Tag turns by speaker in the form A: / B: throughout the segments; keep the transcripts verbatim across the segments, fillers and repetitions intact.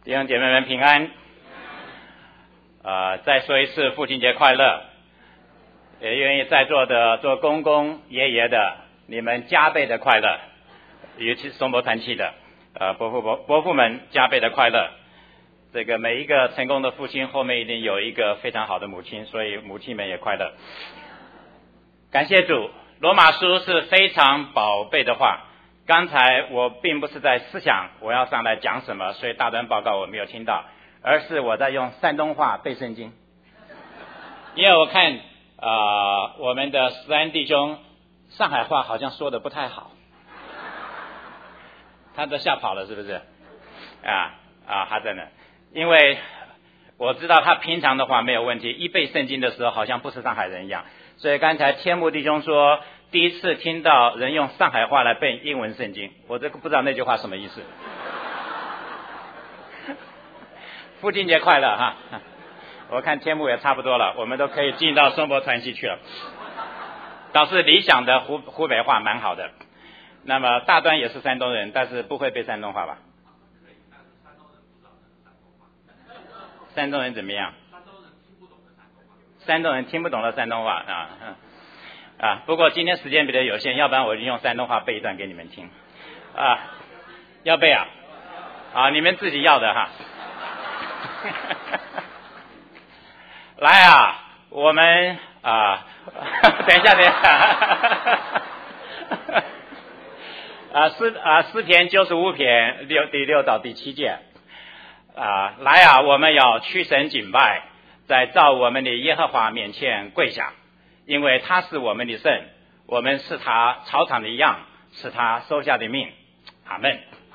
A: 弟兄姐妹们平安。呃，再说一次父亲节快乐。也愿意在座的做公公爷爷的，你们加倍的快乐，尤其是松柏团契的呃伯父伯伯父们加倍的快乐。这个每一个成功的父亲后面一定有一个非常好的母亲，所以母亲们也快乐。感谢主，罗马书是非常宝贝的话。刚才我并不是在思想我要上来讲什么，所以大段报告我没有听到，而是我在用山东话背圣经。因为我看啊、呃，我们的石安弟兄上海话好像说的不太好，他都吓跑了是不是？啊啊，他在那，因为我知道他平常的话没有问题，一背圣经的时候好像不是上海人一样，所以刚才天牧弟兄说第一次听到人用上海话来背英文圣经，我这个不知道那句话什么意思。父亲节快乐哈！我看天幕也差不多了，我们都可以进到松柏团契去了。倒是理想的湖湖北话蛮好的。那么大端也是山东人，但是不会背山东话吧？山东人怎么样？山东人听不懂的山东话啊，嗯啊。不过今天时间比较有限，要不然我就用山东话背一段给你们听啊。要背啊？啊，你们自己要的哈。来啊，我们啊，等一下，等一下，啊诗啊诗篇九十五篇六第六到第七节啊，来啊，我们要屈身敬拜，在造我们的耶和华面前跪下，因为他是我们的神，我们是他草场的羊，是他收下的命。阿们。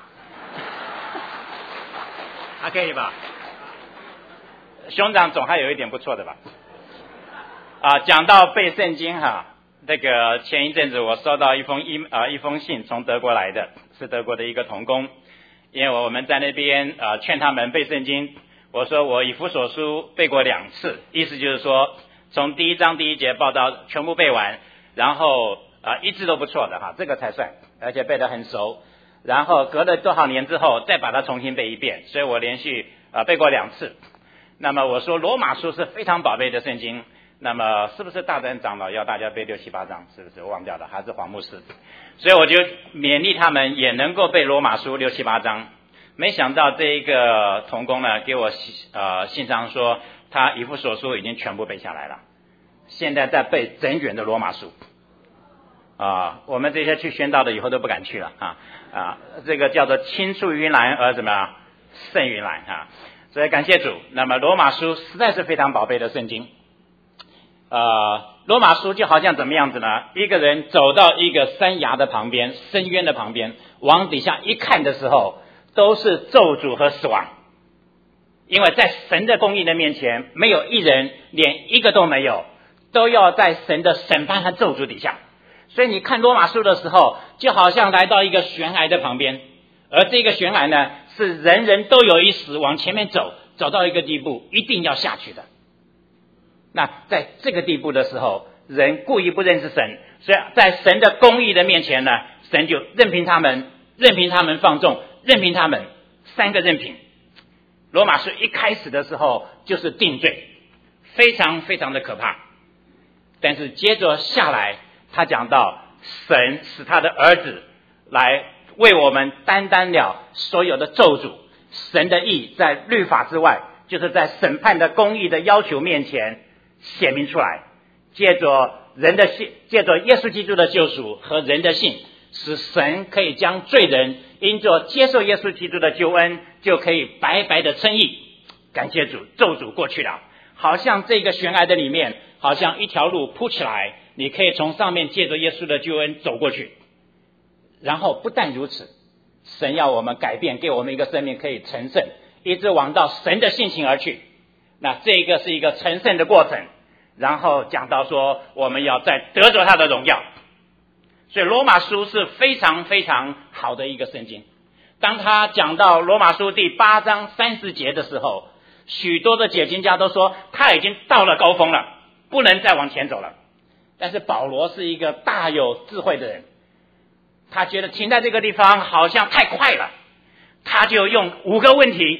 A: 还可以吧？兄长总还有一点不错的吧？啊，讲到背圣经哈，那个前一阵子我收到一封一啊一封信，从德国来的，是德国的一个同工，因为我们在那边啊劝他们背圣经，我说我以弗所书背过两次，意思就是说从第一章第一节报道全部背完，然后啊一字都不错的哈，这个才算，而且背得很熟，然后隔了多少年之后再把它重新背一遍，所以我连续啊背过两次。那么我说罗马书是非常宝贝的圣经，那么是不是大单长老要大家背六七八章？是不是我忘掉了？还是黄牧师？所以我就勉励他们也能够背罗马书六七八章。没想到这一个同工呢，给我呃信上说他以弗所书已经全部背下来了，现在在背整卷的罗马书啊。我们这些去宣道的以后都不敢去了啊啊！这个叫做青出于蓝而什么胜于蓝啊。所以感谢主，那么罗马书实在是非常宝贝的圣经。呃，罗马书就好像怎么样子呢？一个人走到一个山崖的旁边，深渊的旁边，往底下一看的时候，都是咒诅和死亡。因为在神的公义的面前，没有一人，连一个都没有，都要在神的审判和咒诅底下。所以你看罗马书的时候，就好像来到一个悬崖的旁边，而这个悬崖呢，是人人都有一死往前面走，走到一个地步一定要下去的。那在这个地步的时候，人故意不认识神，所以在神的公义的面前呢，神就任凭他们，任凭他们放纵，任凭他们，三个任凭。罗马书一开始的时候就是定罪，非常非常的可怕。但是接着下来，他讲到神使他的儿子来为我们担当了所有的咒诅，神的义在律法之外，就是在审判的公义的要求面前显明出来，借着人的信，借着耶稣基督的救赎和人的信，使神可以将罪人因着接受耶稣基督的救恩，就可以白白的称义。感谢主，咒诅过去了，好像这个悬崖的里面，好像一条路铺起来，你可以从上面借着耶稣的救恩走过去。然后不但如此，神要我们改变，给我们一个生命可以成圣，一直往到神的性情而去。那这个是一个成圣的过程。然后讲到说我们要再得着他的荣耀，所以罗马书是非常非常好的一个圣经。当他讲到罗马书第八章三十节的时候，许多的解经家都说他已经到了高峰了，不能再往前走了。但是保罗是一个大有智慧的人，他觉得停在这个地方好像太快了，他就用五个问题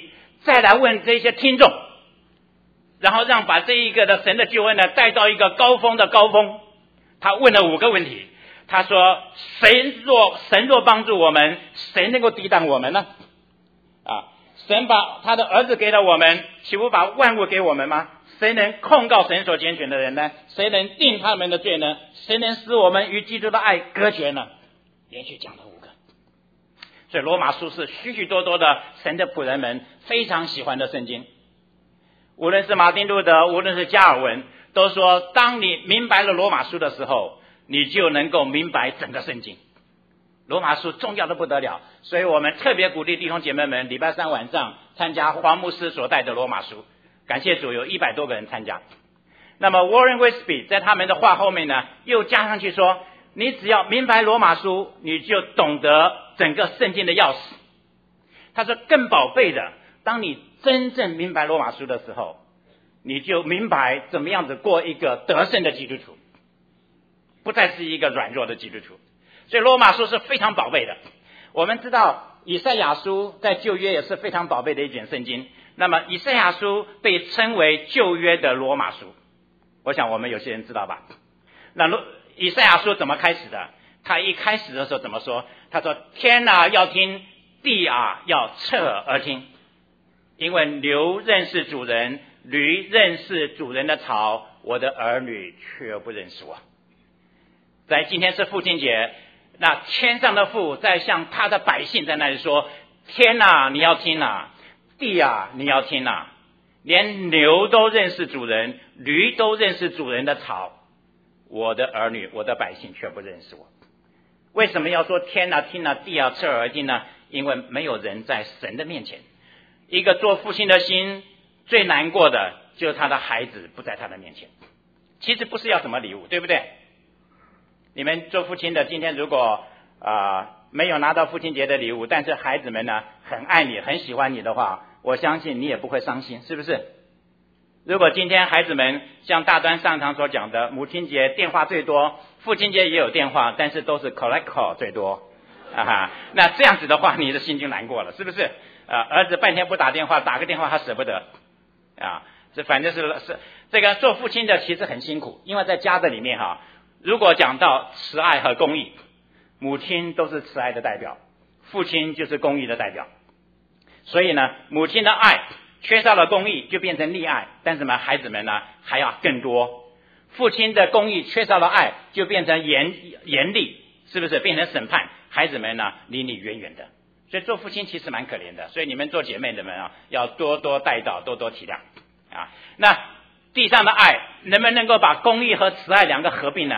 A: 再来问这些听众，然后让把这一个的神的救恩呢带到一个高峰的高峰。他问了五个问题，他说谁若神若帮助我们，谁能够抵挡我们呢？啊，神把他的儿子给了我们，岂不把万物给我们吗？谁能控告神所拣选的人呢？谁能定他们的罪呢？谁能使我们与基督的爱隔绝呢？连续讲了五个。所以罗马书是许许多多的神的仆人们非常喜欢的圣经。无论是马丁路德，无论是加尔文，都说当你明白了罗马书的时候，你就能够明白整个圣经。罗马书重要的不得了，所以我们特别鼓励弟兄姐妹们礼拜三晚上参加黄牧师所带的罗马书。感谢主，有一百多个人参加。那么 Warren Wiersbe 在他们的话后面呢，又加上去说，你只要明白罗马书，你就懂得整个圣经的钥匙。他说更宝贝的，当你真正明白罗马书的时候，你就明白怎么样子过一个得胜的基督徒，不再是一个软弱的基督徒。所以罗马书是非常宝贝的。我们知道以赛亚书在旧约也是非常宝贝的一卷圣经，那么以赛亚书被称为旧约的罗马书，我想我们有些人知道吧。那以赛亚书怎么开始的？他一开始的时候怎么说？他说天啊要听，地啊要侧耳听，因为牛认识主人，驴认识主人的槽，我的儿女却不认识我。在今天是父亲节，那天上的父在向他的百姓在那里说，天啊你要听啊，地啊你要听啊，连牛都认识主人，驴都认识主人的槽，我的儿女我的百姓却不认识我。为什么要说天啊听啊地啊侧耳听呢？因为没有人在神的面前。一个做父亲的心最难过的就是他的孩子不在他的面前。其实不是要什么礼物，对不对？你们做父亲的今天如果啊、呃、没有拿到父亲节的礼物，但是孩子们呢很爱你很喜欢你的话，我相信你也不会伤心，是不是？如果今天孩子们像大端上堂所讲的，母亲节电话最多，父亲节也有电话，但是都是 collect call 最多啊哈，那这样子的话你的心就难过了，是不是？啊，儿子半天不打电话，打个电话他舍不得啊，这反正是是这个做父亲的其实很辛苦，因为在家的里面哈，如果讲到慈爱和公义，母亲都是慈爱的代表，父亲就是公义的代表。所以呢，母亲的爱缺少了公义就变成溺爱，但是呢孩子们呢还要更多。父亲的公义缺少了爱就变成严严厉，是不是变成审判，孩子们呢离你远远的。所以做父亲其实蛮可怜的，所以你们做姐妹的们啊，要多多带到，多多体谅啊。那地上的爱能不能够把公义和慈爱两个合并呢？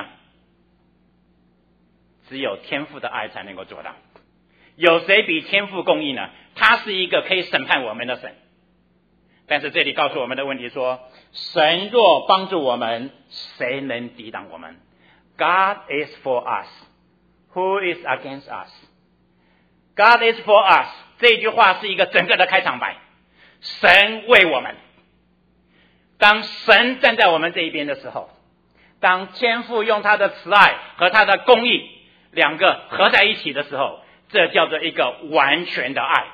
A: 只有天父的爱才能够做到。有谁比天父公义呢？他是一个可以审判我们的神。但是这里告诉我们的问题说，神若帮助我们，谁能抵挡我们？ God is for us. Who is against us? God is for us. 这句话是一个整个的开场白。神为我们。当神站在我们这一边的时候，当天父用他的慈爱和他的公义两个合在一起的时候，这叫做一个完全的爱。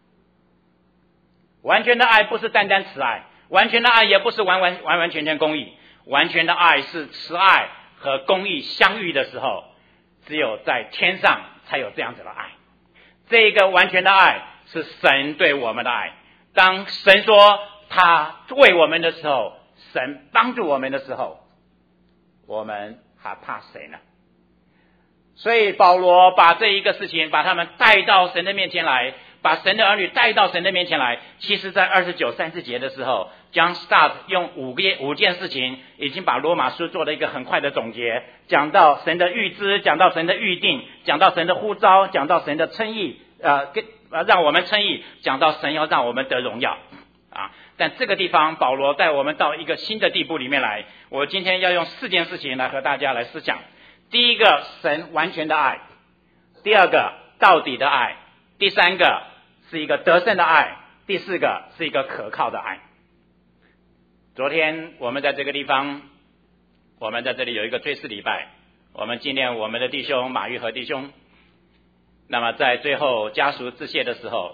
A: 完全的爱不是单单慈爱，完全的爱也不是完完完完全全公义，完全的爱是慈爱和公义相遇的时候，只有在天上才有这样子的爱。这个完全的爱是神对我们的爱。当神说他为我们的时候，神帮助我们的时候，我们还怕谁呢？所以保罗把这一个事情把他们带到神的面前来，把神的儿女带到神的面前来。其实在二十九、三十节的时候， John Stott 用五个五件事情已经把罗马书做了一个很快的总结，讲到神的预知，讲到神的预定，讲到神的呼召，讲到神的称义，呃，跟呃让我们称义，讲到神要让我们得荣耀啊。但这个地方保罗带我们到一个新的地步里面来，我今天要用四件事情来和大家来思想。第一个，神完全的爱；第二个，到底的爱；第三个是一个得胜的爱；第四个是一个可靠的爱。昨天我们在这个地方，我们在这里有一个追思礼拜，我们纪念我们的弟兄马玉和弟兄。那么在最后家属致谢的时候，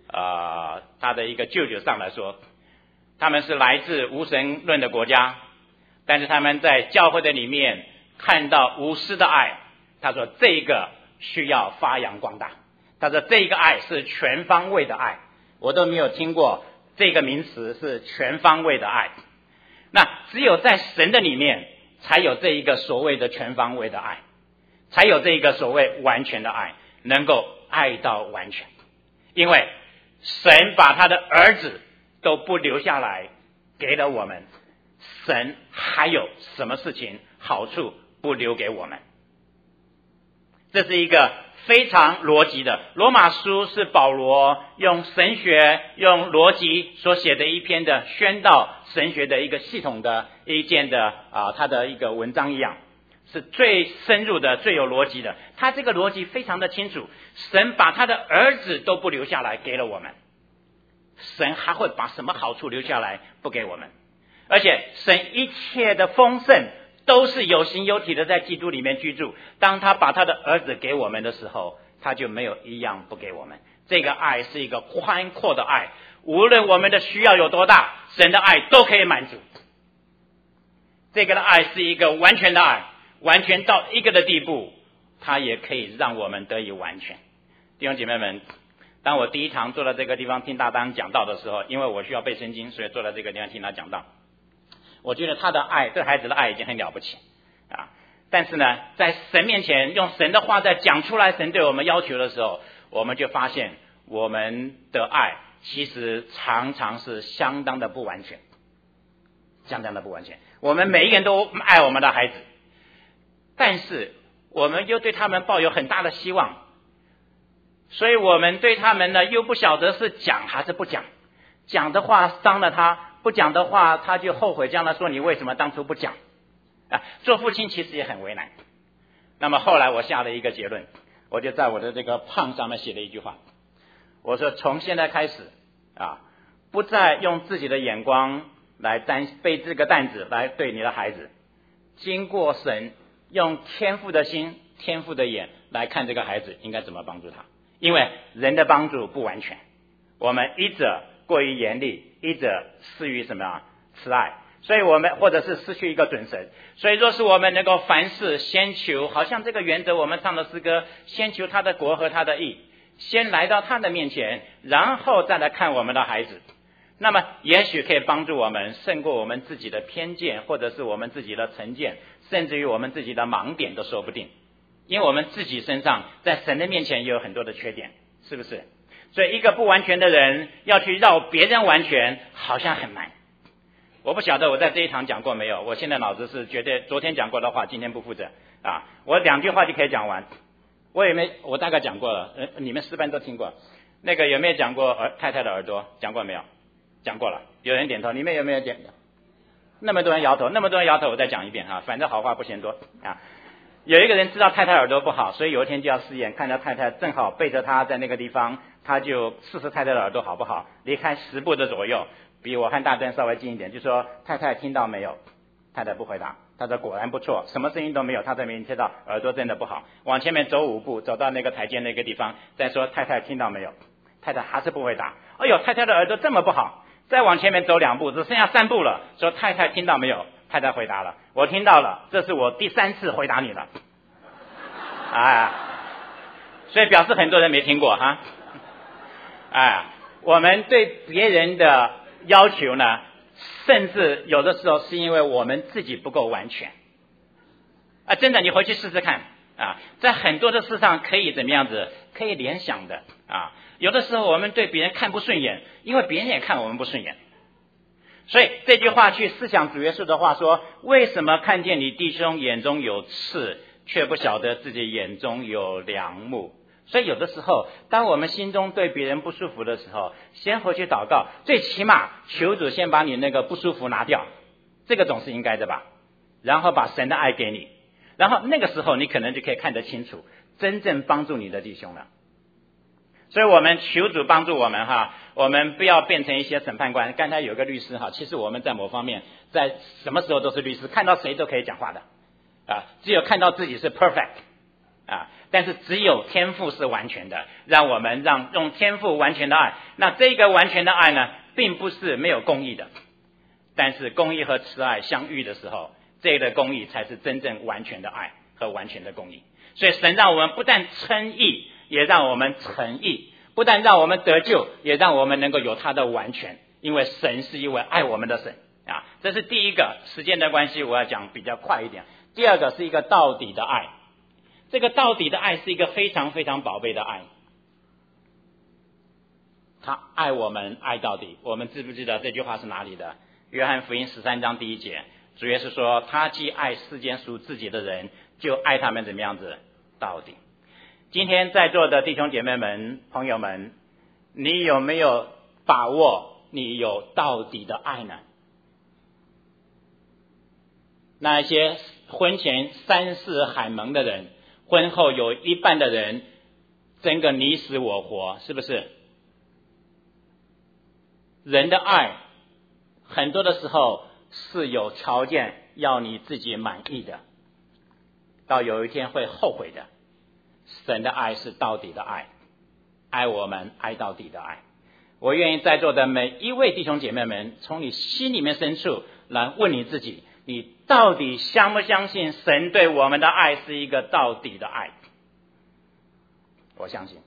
A: 呃他的一个舅舅上来说，他们是来自无神论的国家，但是他们在教会的里面看到无私的爱，他说这个需要发扬光大，他说这个爱是全方位的爱，我都没有听过这个名词是全方位的爱。那只有在神的里面才有这一个所谓的全方位的爱，才有这一个所谓完全的爱，能够爱到完全。因为神把他的儿子都不留下来给了我们，神还有什么事情好处不留给我们？这是一个非常逻辑的，罗马书是保罗用神学用逻辑所写的一篇的宣道神学的一个系统的一件的啊，他的一个文章一样，是最深入的最有逻辑的。他这个逻辑非常的清楚，神把他的儿子都不留下来给了我们，神还会把什么好处留下来不给我们？而且神一切的丰盛都是有形有体的在基督里面居住，当他把他的儿子给我们的时候，他就没有一样不给我们。这个爱是一个宽阔的爱，无论我们的需要有多大，神的爱都可以满足。这个的爱是一个完全的爱，完全到一个的地步，它也可以让我们得以完全。弟兄姐妹们，当我第一堂坐在这个地方听大丹讲道的时候，因为我需要背圣经，所以坐在这个地方听他讲道。我觉得他的爱，对孩子的爱已经很了不起啊！但是呢，在神面前用神的话在讲出来神对我们要求的时候，我们就发现我们的爱其实常常是相当的不完全，相当的不完全。我们每一个人都爱我们的孩子，但是我们又对他们抱有很大的希望，所以我们对他们呢又不晓得是讲还是不讲，讲的话伤了他，不讲的话他就后悔，将来说你为什么当初不讲啊？做父亲其实也很为难。那么后来我下了一个结论，我就在我的这个胖上面写了一句话，我说从现在开始啊，不再用自己的眼光来担背这个担子来对你的孩子，经过神用天父的心天父的眼来看这个孩子应该怎么帮助他。因为人的帮助不完全，我们一者过于严厉，一者施于什么啊？慈爱。所以我们或者是失去一个准绳。所以若是我们能够凡事先求，好像这个原则我们唱的诗歌，先求他的国和他的义，先来到他的面前，然后再来看我们的孩子，那么也许可以帮助我们胜过我们自己的偏见，或者是我们自己的成见，甚至于我们自己的盲点都说不定。因为我们自己身上在神的面前也有很多的缺点，是不是？所以一个不完全的人要去绕别人完全好像很难。我不晓得我在这一堂讲过没有，我现在脑子是绝对昨天讲过的话今天不负责啊，我两句话就可以讲完。我也没我大概讲过了，呃，你们四班都听过。那个有没有讲过儿太太的耳朵？讲过没有？讲过了。有人点头，你们有没有点？那么多人摇头，那么多人摇头，我再讲一遍啊，反正好话不嫌多啊。有一个人知道太太耳朵不好，所以有一天就要试验，看到太太正好背着他在那个地方，他就试试太太的耳朵好不好，离开十步的左右，比我和大灯稍微近一点，就说太太听到没有？太太不回答，他说果然不错，什么声音都没有，他才没听到，耳朵真的不好。往前面走五步，走到那个台阶那个地方，再说太太听到没有？太太还是不回答。哎呦，太太的耳朵这么不好，再往前面走两步，只剩下三步了，说太太听到没有？太太回答了，我听到了，这是我第三次回答你了。哎，所以表示很多人没听过哈。哎，我们对别人的要求呢，甚至有的时候是因为我们自己不够完全。啊，真的，你回去试试看啊，在很多的事上可以怎么样子，可以联想的啊。有的时候我们对别人看不顺眼，因为别人也看我们不顺眼。所以这句话去思想主耶稣的话说，为什么看见你弟兄眼中有刺，却不晓得自己眼中有梁木？所以有的时候当我们心中对别人不舒服的时候，先回去祷告，最起码求主先把你那个不舒服拿掉，这个总是应该的吧，然后把神的爱给你，然后那个时候你可能就可以看得清楚真正帮助你的弟兄了。所以我们求主帮助我们哈，我们不要变成一些审判官。刚才有个律师哈，其实我们在某方面在什么时候都是律师，看到谁都可以讲话的啊，只有看到自己是 perfect 啊，但是只有天父是完全的，让我们让用天父完全的爱。那这个完全的爱呢，并不是没有公义的，但是公义和慈爱相遇的时候，这个公义才是真正完全的爱和完全的公义。所以神让我们不但称义，也让我们成义，不但让我们得救，也让我们能够有他的完全，因为神是一位爱我们的神啊。这是第一个，时间的关系我要讲比较快一点。第二个是一个到底的爱，这个到底的爱是一个非常非常宝贝的爱，他爱我们爱到底。我们知不知道这句话是哪里的？约翰福音十三章第一节，主耶稣说，他既爱世间属自己的人，就爱他们怎么样子到底。今天在座的弟兄姐妹们朋友们，你有没有把握你有到底的爱呢？那一些婚前三世海蒙的人，婚后有一半的人争个你死我活，是不是？人的爱很多的时候是有条件要你自己满意的，到有一天会后悔的。神的爱是到底的爱，爱我们爱到底的爱。我愿意在座的每一位弟兄姐妹们，从你心里面深处来问你自己，你到底相不相信神对我们的爱是一个到底的爱？我相信。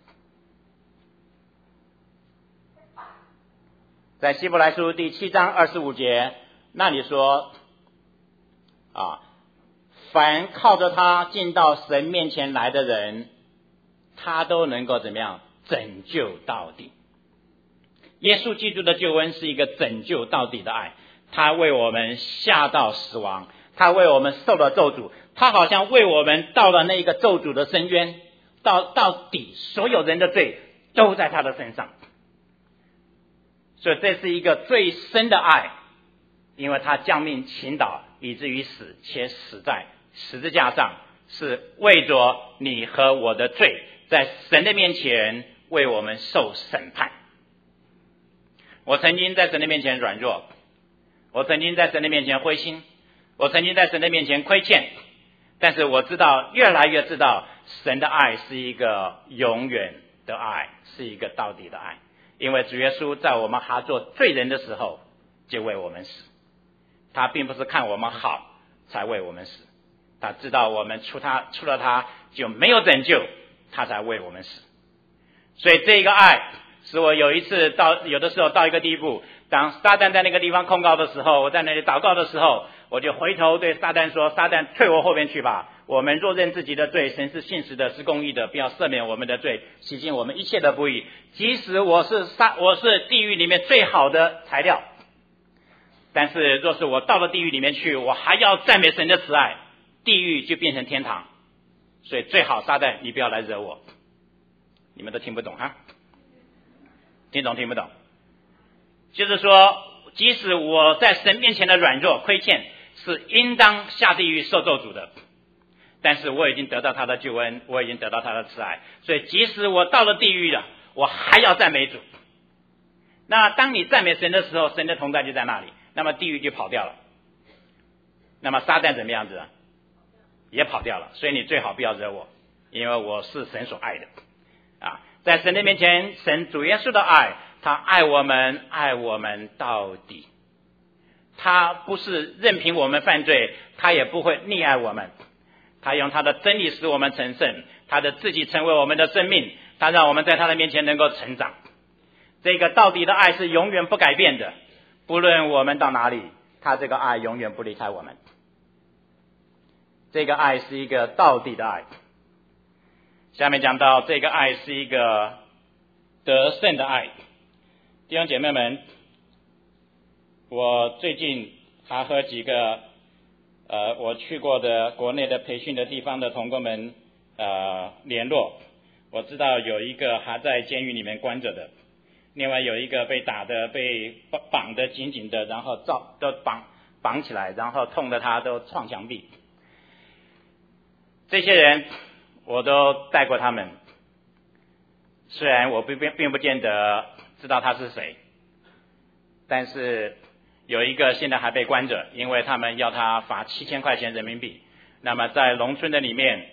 A: 在希伯来书第七章二十五节那里说啊，凡靠着他进到神面前来的人，他都能够怎么样拯救到底。耶稣基督的救恩是一个拯救到底的爱，他为我们下到死亡，他为我们受了咒诅，他好像为我们到了那个咒诅的深渊，到到底所有人的罪都在他的身上。所以这是一个最深的爱，因为他降命倾倒以至于死，且死在十字架上，是为着你和我的罪，在神的面前为我们受审判。我曾经在神的面前软弱，我曾经在神的面前灰心，我曾经在神的面前亏欠，但是我知道，越来越知道神的爱是一个永远的爱，是一个到底的爱。因为主耶稣在我们还做罪人的时候就为我们死，他并不是看我们好才为我们死，他知道我们除他除了他就没有拯救，他才为我们死。所以这个爱使我有一次到有的时候到一个地步，当撒旦在那个地方控告的时候，我在那里祷告的时候，我就回头对撒旦说，撒旦退我后边去吧，我们若认自己的罪，神是信实的，是公义的，不要赦免我们的罪，洗净我们一切的不义。即使我是撒我是地狱里面最好的材料，但是若是我到了地狱里面去，我还要赞美神的慈爱，地狱就变成天堂。所以最好撒旦你不要来惹我。你们都听不懂哈？听懂听不懂？就是说，即使我在神面前的软弱亏欠，是应当下地狱受咒诅的，但是我已经得到他的救恩，我已经得到他的慈爱，所以即使我到了地狱了，我还要赞美主。那当你赞美神的时候，神的同在就在那里，那么地狱就跑掉了。那么撒旦怎么样子？也跑掉了。所以你最好不要惹我，因为我是神所爱的啊。在神的面前，神主耶稣的爱，他爱我们，爱我们到底。他不是任凭我们犯罪，他也不会溺爱我们。他用他的真理使我们成圣，他的自己成为我们的生命，他让我们在他的面前能够成长。这个到底的爱是永远不改变的，不论我们到哪里，他这个爱永远不离开我们。这个爱是一个到底的爱。下面讲到这个爱是一个得胜的爱。弟兄姐妹们，我最近还和几个呃我去过的国内的培训的地方的同工们呃联络，我知道有一个还在监狱里面关着的，另外有一个被打的被绑得紧紧的，然后照都绑绑起来，然后痛得他都撞墙壁。这些人我都带过他们，虽然我并并不见得知道他是谁，但是有一个现在还被关着，因为他们要他罚七千块钱人民币。那么在农村的里面，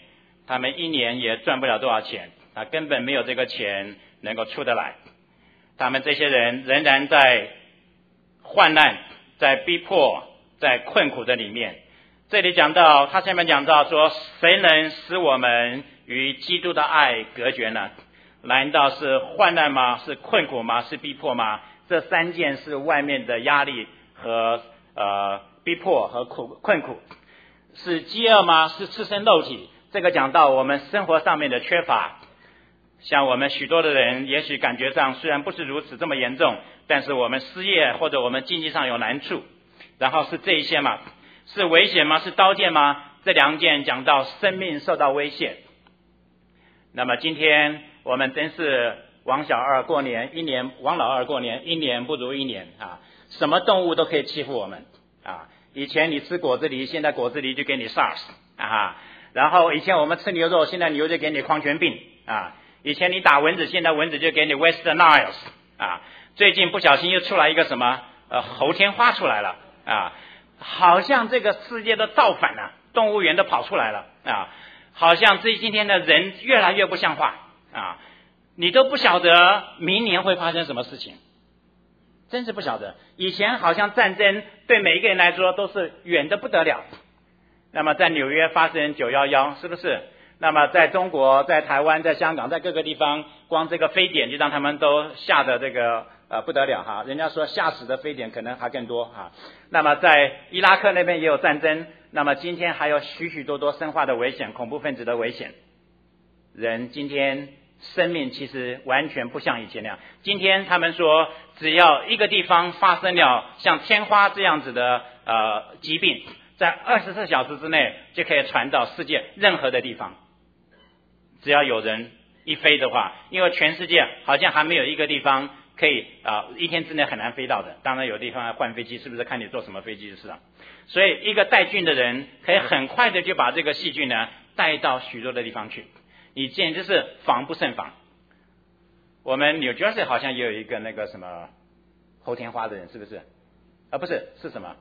A: 他们一年也赚不了多少钱，啊，根本没有这个钱能够出得来。他们这些人仍然在患难、在逼迫、在困苦的里面。这里讲到，他下面讲到说，谁能使我们与基督的爱隔绝呢？难道是患难吗？是困苦吗？是逼迫吗？这三件是外面的压力和呃逼迫和苦困苦。是饥饿吗？是赤身肉体？这个讲到我们生活上面的缺乏。像我们许多的人，也许感觉上虽然不是如此这么严重，但是我们失业或者我们经济上有难处，然后是这一些嘛？是危险吗？是刀剑吗？这两件讲到生命受到威胁。那么今天我们真是王小二过年，一年王老二过年，一年不如一年啊！什么动物都可以欺负我们啊！以前你吃果子狸，现在果子狸就给你 SARS 啊！然后以前我们吃牛肉，现在牛就给你狂犬病啊！以前你打蚊子，现在蚊子就给你 West Nile 啊！最近不小心又出来一个什么呃猴天花出来了啊！好像这个世界都造反了，动物园都跑出来了啊！好像这今天的人越来越不像话啊！你都不晓得明年会发生什么事情，真是不晓得。以前好像战争对每一个人来说都是远得不得了。那么在纽约发生九一一，是不是？那么在中国、在台湾、在香港、在各个地方，光这个非典就让他们都吓得这个呃不得了哈。人家说吓死的非典可能还更多哈。那么在伊拉克那边也有战争，那么今天还有许许多多生化的危险、恐怖分子的危险。人今天生命其实完全不像以前那样。今天他们说，只要一个地方发生了像天花这样子的呃疾病，在二十四小时之内就可以传到世界任何的地方。只要有人一飞的话，因为全世界好像还没有一个地方可以啊、呃、一天之内很难飞到的。当然有地方要换飞机，是不是看你坐什么飞机的事啊？所以一个带菌的人可以很快的就把这个细菌呢带到许多的地方去。你简直是防不胜防。我们 New Jersey 好像也有一个那个什么猴天花的人，是不是？啊，不是，是什么？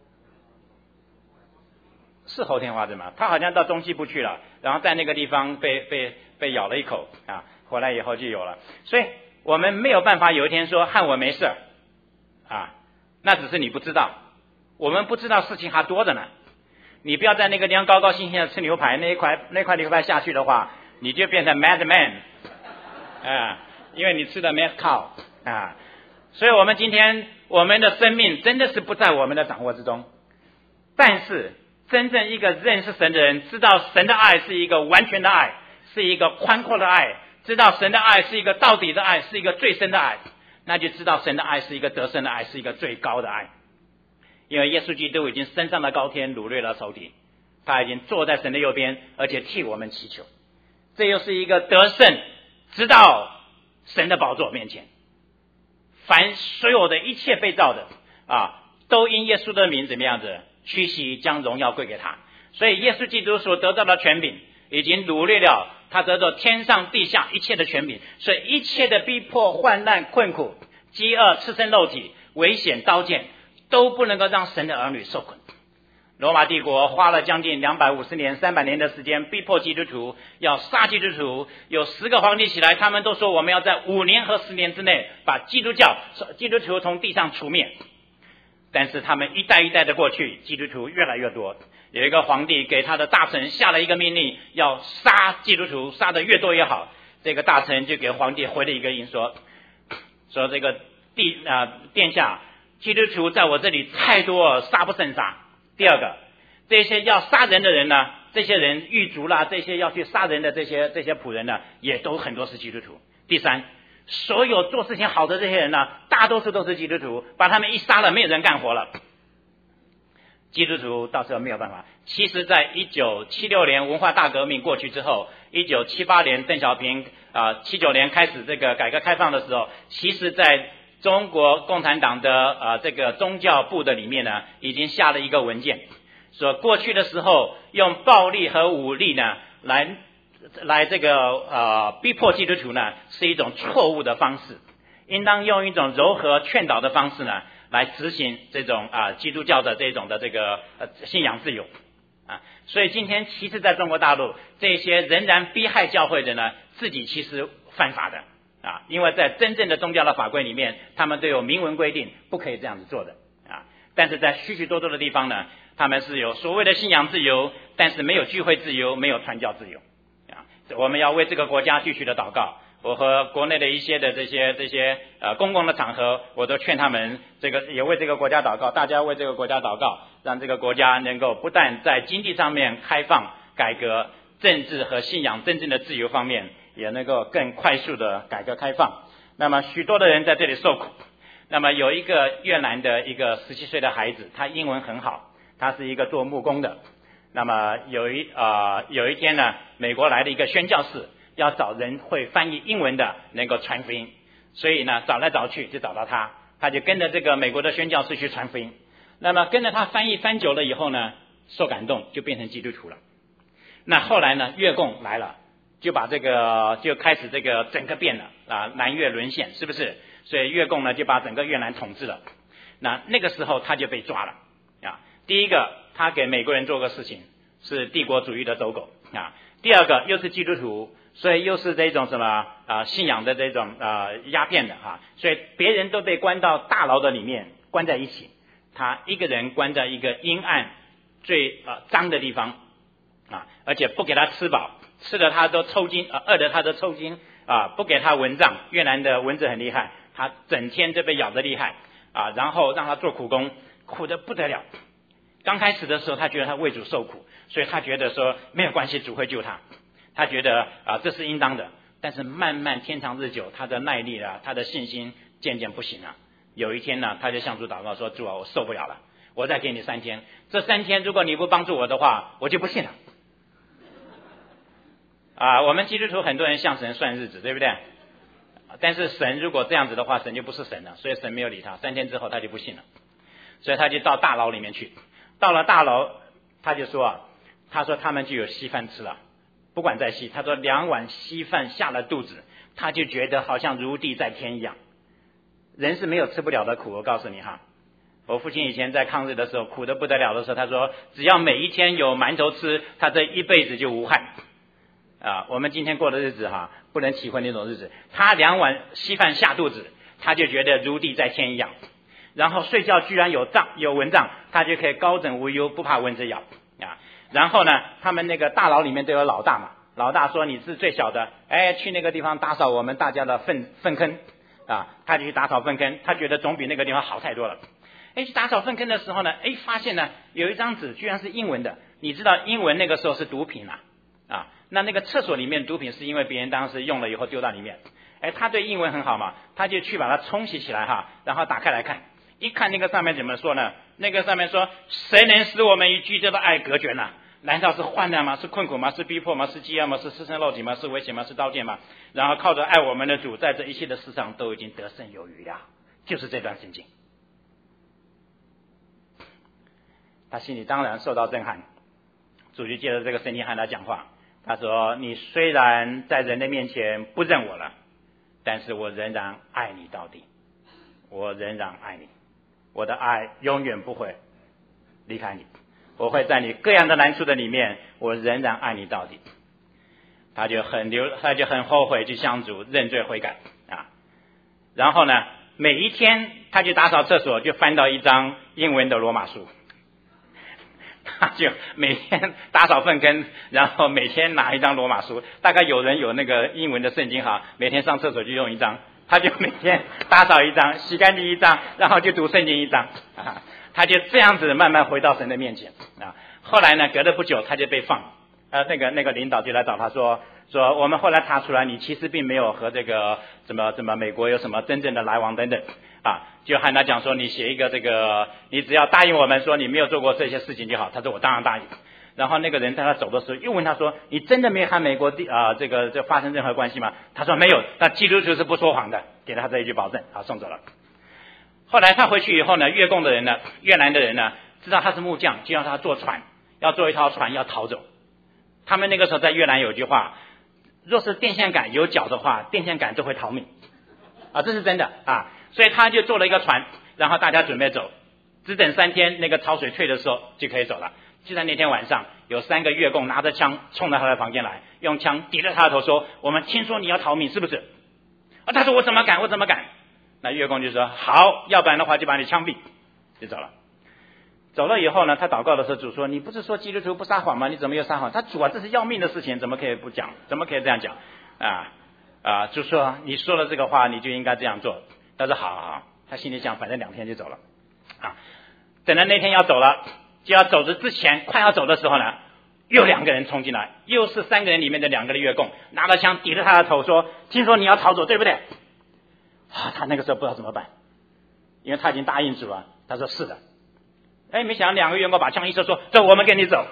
A: 是猴天花对吗？他好像到中西部去了，然后在那个地方被被被咬了一口啊，回来以后就有了。所以我们没有办法有一天说汉文没事啊，那只是你不知道，我们不知道事情还多着呢。你不要在那个地方高高兴兴的吃牛排，那一块那块牛排下去的话，你就变成 mad man 啊，因为你吃的 mad cow 啊。所以我们今天我们的生命真的是不在我们的掌握之中，但是真正一个认识神的人，知道神的爱是一个完全的爱，是一个宽阔的爱，知道神的爱是一个到底的爱，是一个最深的爱，那就知道神的爱是一个得胜的爱，是一个最高的爱。因为耶稣基督已经升上了高天，掳掠了仇敌，他已经坐在神的右边，而且替我们祈求。这又是一个得胜，直到神的宝座面前，凡所有的一切被造的啊，都因耶稣的名怎么样子屈膝，将荣耀归给他。所以耶稣基督所得到的权柄已经掳掠了，他得到天上地下一切的权柄。所以一切的逼迫、患难、困苦、饥饿、赤身肉体、危险、刀剑，都不能够让神的儿女受困。罗马帝国花了将近两百五十年、三百年的时间逼迫基督徒，要杀基督徒。有十个皇帝起来，他们都说我们要在五年和十年之内把基督教、基督徒从地上除灭。但是他们一代一代的过去，基督徒越来越多。有一个皇帝给他的大臣下了一个命令，要杀基督徒，杀得越多越好。这个大臣就给皇帝回了一个音说，说这个帝啊、呃、殿下，基督徒在我这里太多，杀不胜杀。第二个，这些要杀人的人呢，这些人狱卒啦，这些要去杀人的这些这些仆人呢，也都很多是基督徒。第三，所有做事情好的这些人呢，大多数都是基督徒，把他们一杀了，没有人干活了。基督徒到时候没有办法。其实在一九七六年文化大革命过去之后，一九七八年邓小平啊七九年开始这个改革开放的时候，其实在中国共产党的呃这个宗教部的里面呢，已经下了一个文件，说过去的时候用暴力和武力呢来来这个呃逼迫基督徒呢，是一种错误的方式，应当用一种柔和劝导的方式呢来执行这种啊、呃、基督教的这种的这个呃信仰自由啊。所以今天其实在中国大陆，这些仍然逼害教会的呢，自己其实犯法的啊，因为在真正的宗教的法规里面，他们都有明文规定不可以这样子做的啊。但是在许许多多的地方呢，他们是有所谓的信仰自由，但是没有聚会自由，没有传教自由啊。我们要为这个国家继续的祷告。我和国内的一些的这些这些呃公共的场合，我都劝他们这个也为这个国家祷告，大家为这个国家祷告，让这个国家能够不但在经济上面开放改革，政治和信仰真正的自由方面也能够更快速的改革开放。那么许多的人在这里受苦。那么有一个越南的一个十七岁的孩子，他英文很好，他是一个做木工的。那么有一呃有一天呢，美国来了一个宣教士，要找人会翻译英文的能够传福音，所以呢找来找去就找到他，他就跟着这个美国的宣教士去传福音。那么跟着他翻译翻久了以后呢，受感动就变成基督徒了。那后来呢，越共来了，就把这个就开始这个整个变了啊，南越沦陷，是不是？所以越共呢就把整个越南统治了。那那个时候他就被抓了啊。第一个，他给美国人做个事情是帝国主义的走狗啊。第二个，又是基督徒，所以又是这种什么啊、呃、信仰的这种呃鸦片的哈、啊，所以别人都被关到大牢的里面关在一起，他一个人关在一个阴暗最呃脏的地方啊，而且不给他吃饱，吃的他都抽筋啊，饿的他都抽筋啊，不给他蚊帐，越南的蚊子很厉害，他整天就被咬得厉害啊，然后让他做苦工，苦得不得了。刚开始的时候，他觉得他为主受苦，所以他觉得说没有关系，主会救他。他觉得啊这是应当的。但是慢慢天长日久，他的耐力啊，他的信心渐渐不行了。有一天呢，他就向主祷告说：“主啊，我受不了了，我再给你三天。这三天如果你不帮助我的话，我就不信了。”啊，我们基督徒很多人向神算日子，对不对？但是神如果这样子的话，神就不是神了，所以神没有理他。三天之后他就不信了，所以他就到大牢里面去。到了大牢，他就说啊，他说他们就有稀饭吃了，不管再稀，他说两碗稀饭下了肚子，他就觉得好像如地在天一样。人是没有吃不了的苦，我告诉你哈。我父亲以前在抗日的时候苦得不得了的时候，他说只要每一天有馒头吃，他这一辈子就无憾啊。我们今天过的日子哈，不能体会那种日子。他两碗稀饭下肚子，他就觉得如地在天一样。然后睡觉居然有帐有蚊帐，他就可以高枕无忧，不怕蚊子咬啊。然后呢，他们那个大牢里面都有老大嘛，老大说你是最小的，哎，去那个地方打扫我们大家的粪粪坑啊，他就去打扫粪坑，他觉得总比那个地方好太多了。哎，去打扫粪坑的时候呢，哎，发现呢有一张纸居然是英文的。你知道英文那个时候是毒品啊，啊，那那个厕所里面毒品是因为别人当时用了以后丢到里面，哎，他对英文很好嘛，他就去把它冲洗起来哈，然后打开来看。一看那个上面怎么说呢？那个上面说，谁能使我们与居者的爱隔绝呢？难道是患难吗？是困苦吗？是逼迫吗？是饥饿吗？是失身肉体吗？是危险吗？是刀剑吗？然后靠着爱我们的主，在这一切的事上都已经得胜有余了。就是这段圣经。他心里当然受到震撼。主就借着这个圣经和他讲话，他说：“你虽然在人的面前不认我了，但是我仍然爱你到底，我仍然爱你。我的爱永远不会离开你，我会在你各样的难处的里面，我仍然爱你到底。”他就很流，他就很后悔，去向主认罪悔改啊。然后呢，每一天他去打扫厕所，就翻到一张英文的罗马书，他就每天打扫粪坑，然后每天拿一张罗马书。大概有人有那个英文的圣经哈，每天上厕所就用一张。他就每天打扫一张，洗干净一张，然后就读圣经一张啊，他就这样子慢慢回到神的面前啊。后来呢，隔了不久他就被放，呃，那个那个领导就来找他说说我们后来查出来你其实并没有和这个什么什么美国有什么真正的来往等等啊，就和他讲说你写一个这个，你只要答应我们说你没有做过这些事情就好。他说我当然答应。然后那个人在他走的时候又问他说：“你真的没和美国地啊、呃、这个这发生任何关系吗？”他说：“没有。”那基督徒是不说谎的，给了他这一句保证，好送走了。后来他回去以后呢，越共的人呢，越南的人呢，知道他是木匠，就让他坐船，要做一条船要逃走。他们那个时候在越南有句话：若是电线杆有脚的话，电线杆就会逃命啊，这是真的啊。所以他就坐了一个船，然后大家准备走，只等三天那个潮水退的时候就可以走了。就在那天晚上， 有三个越共拿着枪冲到他的房间来，用枪抵着他的头说：我们听说你要逃命，是不是？啊，他说我怎么敢，我怎么敢？那越共就说好，要不然的话就把你枪毙，就走了。走了以后呢，他祷告的时候，主说：你不是说基督徒不撒谎吗？你怎么又撒谎？他主啊，这是要命的事情，怎么可以不讲？怎么可以这样讲？啊啊！主说你说了这个话，你就应该这样做。他说好好好，他心里想，反正两天就走了啊。等到那天要走了，就要走的之前，快要走的时候呢，又两个人冲进来，又是三个人里面的两个的越共，拿着枪抵着他的头说：听说你要逃走，对不对？啊，他那个时候不知道怎么办，因为他已经答应主了。他说是的。哎，没想到两个越共把枪一收，说：走，我们跟你走。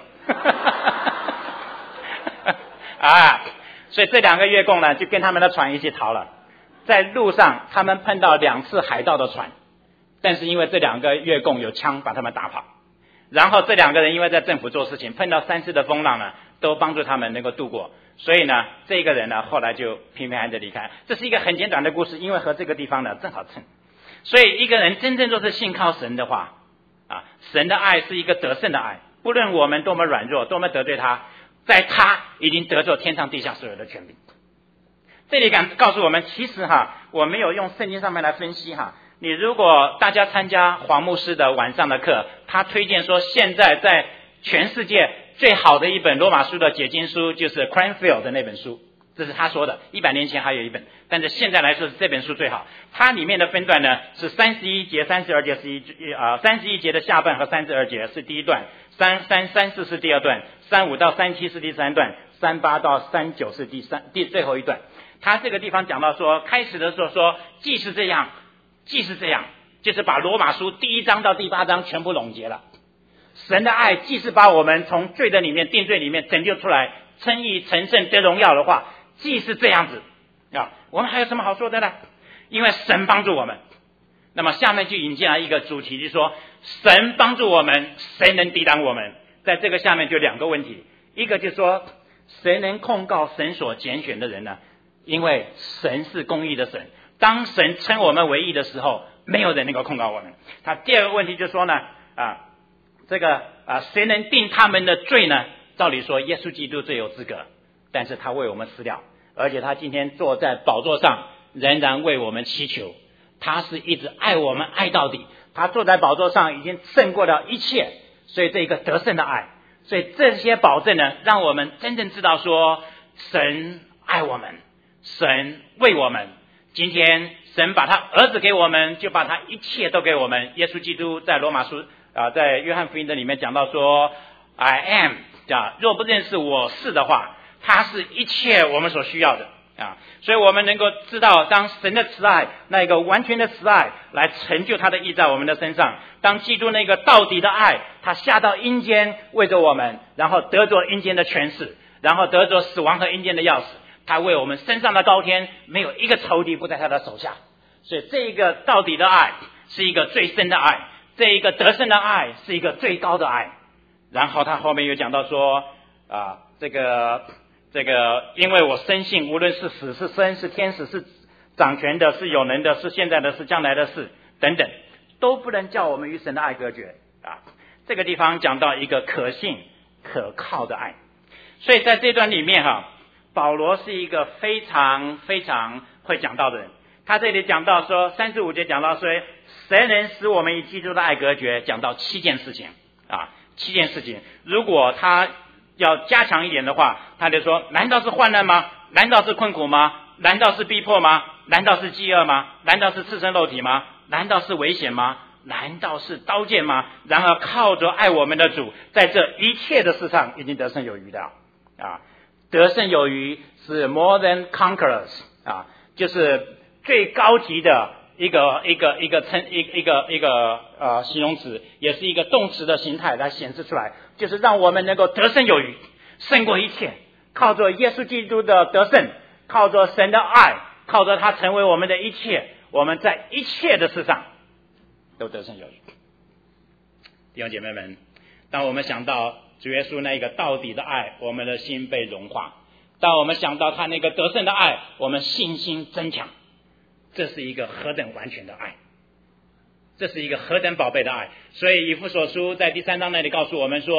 A: 啊，所以这两个越共呢，就跟他们的船一起逃了。在路上，他们碰到两次海盗的船，但是因为这两个越共有枪把他们打跑。然后这两个人因为在政府做事情，碰到三次的风浪呢，都帮助他们能够度过。所以呢，这个人呢，后来就平平安安的离开。这是一个很简短的故事，因为和这个地方呢正好衬。所以一个人真正若是信靠神的话，啊，神的爱是一个得胜的爱，不论我们多么软弱，多么得罪他，在他已经得着天上地下所有的权柄。这里敢告诉我们，其实哈，我没有用圣经上面来分析哈。你如果大家参加黄牧师的晚上的课，他推荐说，现在在全世界最好的一本罗马书的解经书就是 Cranfield 的那本书，这是他说的。一百年前还有一本，但是现在来说是这本书最好。它里面的分段呢是三十一节、三十二节是一啊，三十一节的下半和三十二节是第一段，三三三四是第二段，三五到三七是第三段，三八到三九是第三第最后一段。他这个地方讲到说，开始的时候说，既是这样，既是这样，就是把罗马书第一章到第八章全部总结了。神的爱既是把我们从罪的里面、定罪里面拯救出来，称义成圣得荣耀的话，既是这样子啊，我们还有什么好说的呢？因为神帮助我们。那么下面就引进来一个主题，就是说神帮助我们，谁能抵挡我们？在这个下面就两个问题，一个就是说，谁能控告神所拣选的人呢？因为神是公义的神，当神称我们为义的时候，没有人能够控告我们。他第二个问题就是说呢，啊，这个啊，谁能定他们的罪呢？照理说，耶稣基督最有资格，但是他为我们死了，而且他今天坐在宝座上，仍然为我们祈求。他是一直爱我们爱到底，他坐在宝座上已经胜过了一切，所以这个得胜的爱，所以这些保证呢，让我们真正知道说，神爱我们，神为我们。今天神把他儿子给我们，就把他一切都给我们。耶稣基督在罗马书啊、呃，在约翰福音的里面讲到说 I am 啊，若不认识我是的话，他是一切我们所需要的啊。所以我们能够知道，当神的慈爱，那个完全的慈爱来成就他的义在我们的身上，当基督那个到底的爱，他下到阴间为着我们，然后得着阴间的权势，然后得着死亡和阴间的钥匙，他为我们升上的高天，没有一个仇敌不在他的手下。所以这一个到底的爱是一个最深的爱，这一个得胜的爱是一个最高的爱。然后他后面又讲到说啊，这个这个因为我深信，无论是死是生，是天使，是掌权的，是有能的，是现在的，是将来的事等等，都不能叫我们与神的爱隔绝啊。这个地方讲到一个可信可靠的爱。所以在这段里面哈，保罗是一个非常非常会讲道的人。他这里讲到说，三十五节讲到说，谁能使我们与基督的爱隔绝？讲到七件事情啊，七件事情。如果他要加强一点的话，他就说：难道是患难吗？难道是困苦吗？难道是逼迫吗？难道是饥饿吗？难道是赤身肉体吗？难道是危险吗？难道是刀剑吗？然而靠着爱我们的主，在这一切的事上已经得胜有余的啊。得胜有余是 more than conquerors 啊，就是最高级的一个一个一个称一一个一个呃形容词，也是一个动词的形态来显示出来，就是让我们能够得胜有余，胜过一切。靠着耶稣基督的得胜，靠着神的爱，靠着他成为我们的一切，我们在一切的事上都得胜有余。弟兄姐妹们，当我们想到主耶稣那个到底的爱，我们的心被融化；当我们想到他那个得胜的爱，我们信心增强。这是一个何等完全的爱，这是一个何等宝贝的爱。所以以弗所书在第三章那里告诉我们说，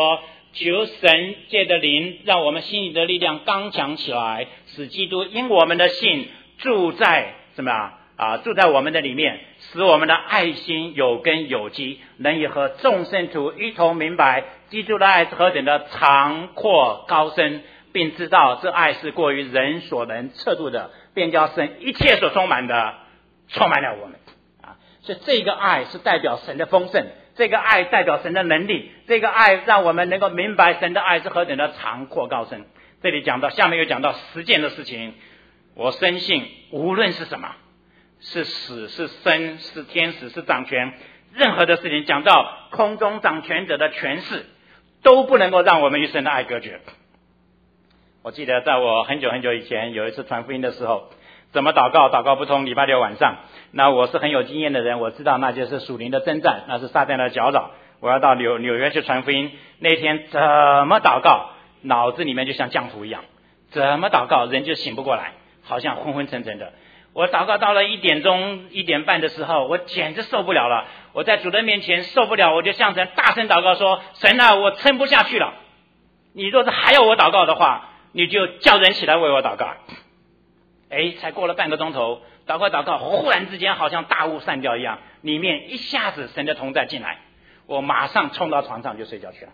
A: 求神借着灵让我们心里的力量刚强起来，使基督因我们的信住在什么啊啊住在我们的里面，使我们的爱心有根有基，能以和众圣徒一同明白基督的爱是何等的长阔高深，并知道这爱是过于人所能测度的，便叫神一切所充满的充满了我们啊！所以这个爱是代表神的丰盛，这个爱代表神的能力，这个爱让我们能够明白神的爱是何等的长阔高深。这里讲到，下面又讲到实践的事情。我深信无论是什么，是死是生是天使是掌权，任何的事情，讲到空中掌权者的权势，都不能够让我们与神的爱隔绝。我记得在我很久很久以前有一次传福音的时候，怎么祷告祷告不通，礼拜六晚上，那我是很有经验的人，我知道那就是属灵的征战，那是撒旦的搅扰。我要到纽纽约去传福音，那天怎么祷告，脑子里面就像浆糊一样，怎么祷告人就醒不过来，好像昏昏沉沉的。我祷告到了一点钟一点半的时候，我简直受不了了，我在主的面前受不了，我就向神大声祷告说，神啊，我撑不下去了，你若是还要我祷告的话，你就叫人起来为我祷告。哎，才过了半个钟头，祷告祷告，忽然之间好像大雾散掉一样，里面一下子神的同在进来，我马上冲到床上就睡觉去了。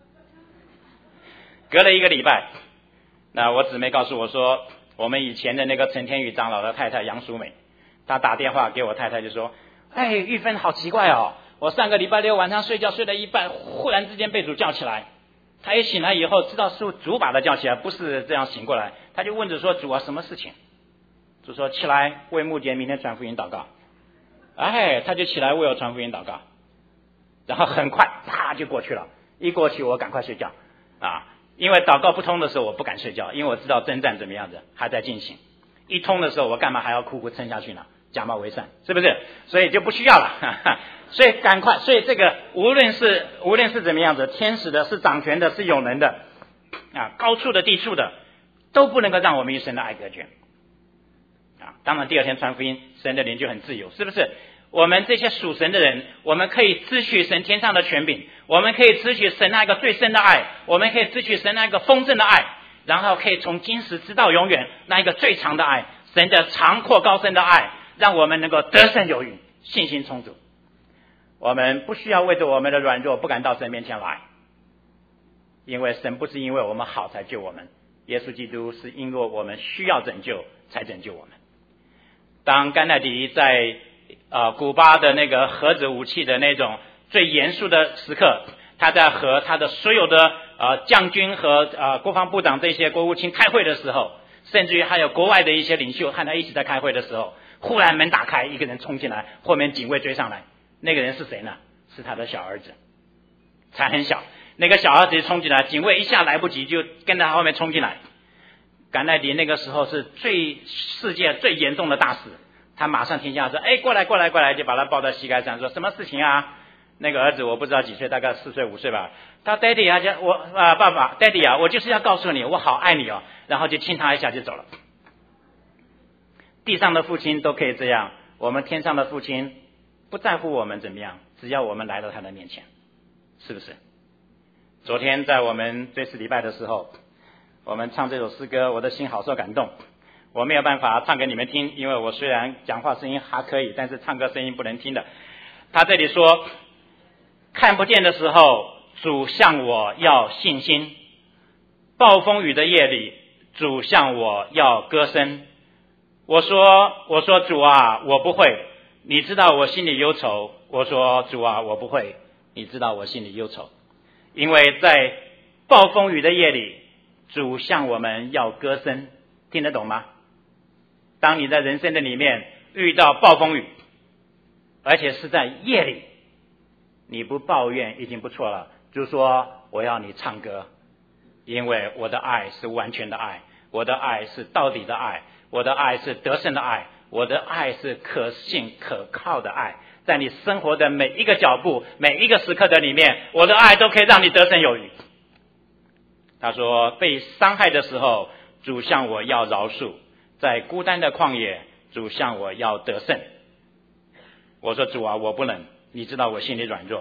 A: 隔了一个礼拜，那我姊妹告诉我说，我们以前的那个陈天宇长老的太太杨淑美，她打电话给我太太就说，哎，玉芬好奇怪哦，我上个礼拜六晚上睡觉睡了一半，忽然之间被主叫起来。他一醒来以后知道是主把他叫起来，不是这样醒过来，他就问着说，主啊，什么事情？主说，起来为牧姐明天传福音祷告。哎，他就起来为我传福音祷告，然后很快啪就过去了。一过去我赶快睡觉啊，因为祷告不通的时候我不敢睡觉，因为我知道征战怎么样子还在进行，一通的时候我干嘛还要苦苦撑下去呢？假冒为善，是不是？所以就不需要了哈哈，所以赶快，所以这个无论是无论是怎么样子，天使的是掌权的是有能的啊，高处的低处的都不能够让我们与神的爱隔绝啊。当然第二天传福音，神的灵就很自由，是不是？我们这些属神的人，我们可以支取神天上的权柄，我们可以支取神那个最深的爱，我们可以支取神那个丰盛的爱，然后可以从今时直到永远那一个最长的爱，神的长阔高深的爱，让我们能够得胜有余，信心充足。我们不需要为着我们的软弱不敢到神面前来，因为神不是因为我们好才救我们，耶稣基督是因为我们需要拯救才拯救我们。当甘乃迪在呃古巴的那个核子武器的那种最严肃的时刻，他在和他的所有的呃将军和呃国防部长这些国务卿开会的时候，甚至于还有国外的一些领袖和他一起在开会的时候，忽然门打开，一个人冲进来，后面警卫追上来，那个人是谁呢？是他的小儿子，才很小，那个小儿子冲进来，警卫一下来不及，就跟着他后面冲进来。甘乃迪那个时候是最世界最严重的大使，他马上停下说，哎，过来过来过来，就把他抱到膝盖上，说什么事情啊？那个儿子我不知道几岁，大概四岁五岁吧。他 Daddy 啊，就我啊爸爸 Daddy 啊，我就是要告诉你，我好爱你哦。然后就亲他一下就走了。地上的父亲都可以这样，我们天上的父亲不在乎我们怎么样，只要我们来到他的面前，是不是？昨天在我们追思礼拜的时候，我们唱这首诗歌，我的心好受感动。我没有办法唱给你们听，因为我虽然讲话声音还可以，但是唱歌声音不能听的。他这里说，看不见的时候，主向我要信心；暴风雨的夜里，主向我要歌声。我说我说主啊，我不会，你知道我心里忧愁。我说主啊，我不会，你知道我心里忧愁。因为在暴风雨的夜里，主向我们要歌声，听得懂吗？当你在人生的里面遇到暴风雨，而且是在夜里，你不抱怨已经不错了。主说我要你唱歌，因为我的爱是完全的爱，我的爱是到底的爱，我的爱是得胜的爱，我的爱是可信可靠的爱。在你生活的每一个脚步每一个时刻的里面，我的爱都可以让你得胜有余。他说被伤害的时候，主向我要饶恕，在孤单的旷野，主向我要得胜。我说主啊，我不能，你知道我心里软弱。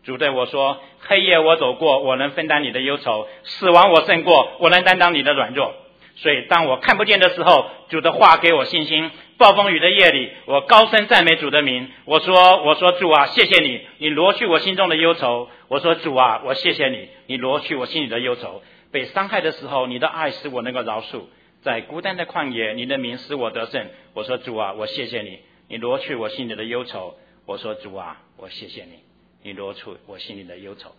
A: 主对我说，黑夜我走过，我能分担你的忧愁；死亡我胜过，我能担当你的软弱。所以当我看不见的时候，主的话给我信心。暴风雨的夜里，我高声赞美主的名。我说我说主啊，谢谢你，你挪去我心中的忧愁。我说主啊，我谢谢你，你挪去我心里的忧愁。被伤害的时候，你的爱使我能够饶恕；在孤单的旷野，你的名使我得胜。我说主啊，我谢谢你，你挪去我心里的忧愁。我说主啊，我谢谢你，你挪去我心里的忧愁。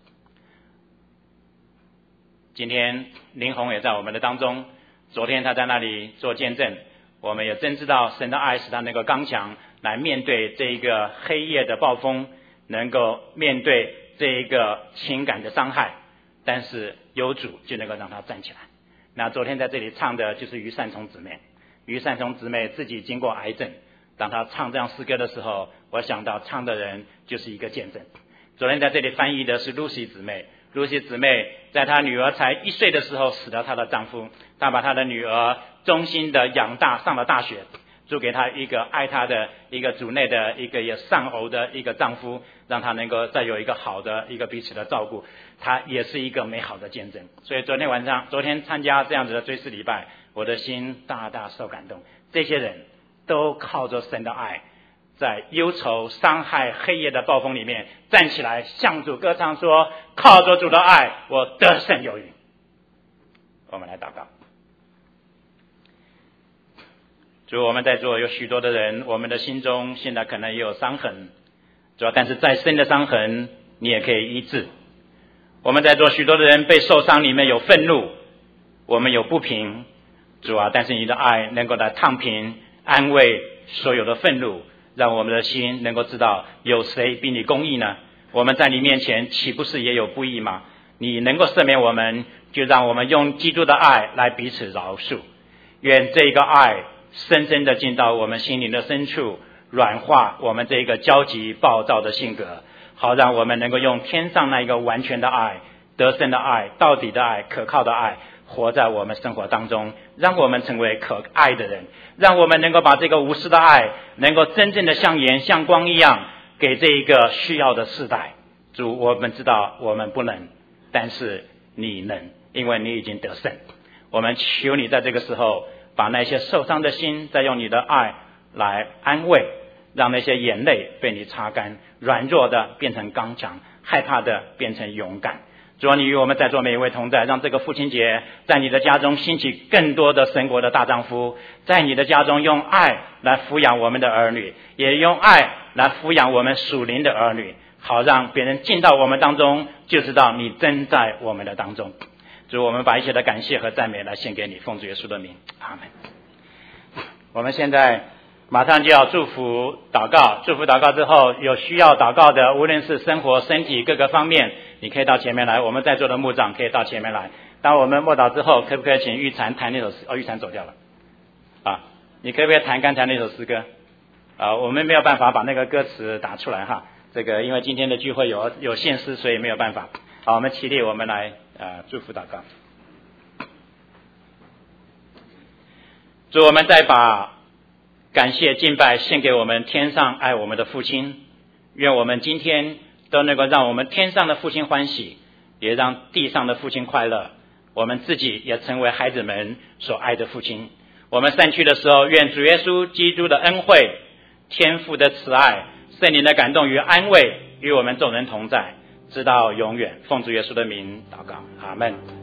A: 今天林红也在我们的当中，昨天他在那里做见证，我们也真知道神的爱使他能够刚强来面对这一个黑夜的暴风，能够面对这一个情感的伤害，但是有主就能够让他站起来。那昨天在这里唱的就是于善聪姊妹，于善聪姊妹自己经过癌症，当他唱这样诗歌的时候，我想到唱的人就是一个见证。昨天在这里翻译的是露西姊妹，露西姊妹在她女儿才一岁的时候死了她的丈夫，她把她的女儿忠心的养大，上了大学，主给她一个爱她的一个主内的一个也丧偶的一个丈夫，让她能够再有一个好的一个彼此的照顾，她也是一个美好的见证。所以昨天晚上昨天参加这样子的追思礼拜，我的心大大受感动。这些人都靠着神的爱，在忧愁伤害黑夜的暴风里面站起来，向主歌唱说，靠着主的爱，我得胜有余。我们来祷告。主，我们在座有许多的人，我们的心中现在可能也有伤痕，主要但是再深的伤痕你也可以医治。我们在座许多的人被受伤里面有愤怒，我们有不平，主啊，但是你的爱能够来烫平安慰所有的愤怒，让我们的心能够知道有谁比你公义呢？我们在你面前岂不是也有不义吗？你能够赦免我们，就让我们用基督的爱来彼此饶恕。愿这个爱深深的进到我们心灵的深处，软化我们这个焦急暴躁的性格，好让我们能够用天上那一个完全的爱、得胜的爱、到底的爱、可靠的爱活在我们生活当中，让我们成为可爱的人，让我们能够把这个无私的爱能够真正的像盐像光一样给这一个需要的世代。主，我们知道我们不能，但是你能，因为你已经得胜。我们求你在这个时候把那些受伤的心再用你的爱来安慰，让那些眼泪被你擦干，软弱的变成刚强，害怕的变成勇敢。主啊，你与我们在座每一位同在，让这个父亲节在你的家中兴起更多的神国的大丈夫，在你的家中用爱来抚养我们的儿女，也用爱来抚养我们属灵的儿女，好让别人进到我们当中就知道你真在我们的当中。主，我们把一切的感谢和赞美来献给你，奉主耶稣的名，阿们。我们现在马上就要祝福祷告，祝福祷告之后，有需要祷告的，无论是生活身体各个方面，你可以到前面来，我们在座的牧长可以到前面来。当我们默祷之后，可不可以请玉婵弹那首诗？哦，玉婵走掉了啊，你可不可以弹刚才那首诗歌啊？我们没有办法把那个歌词打出来哈，这个因为今天的聚会有有限时，所以没有办法。好，我们起立，我们来呃祝福祷告。主，我们再把感谢敬拜献给我们天上爱我们的父亲，愿我们今天都能够让我们天上的父亲欢喜，也让地上的父亲快乐，我们自己也成为孩子们所爱的父亲。我们散去的时候，愿主耶稣基督的恩惠、天父的慈爱、圣灵的感动与安慰与我们众人同在，直到永远。奉主耶稣的名祷告，阿们。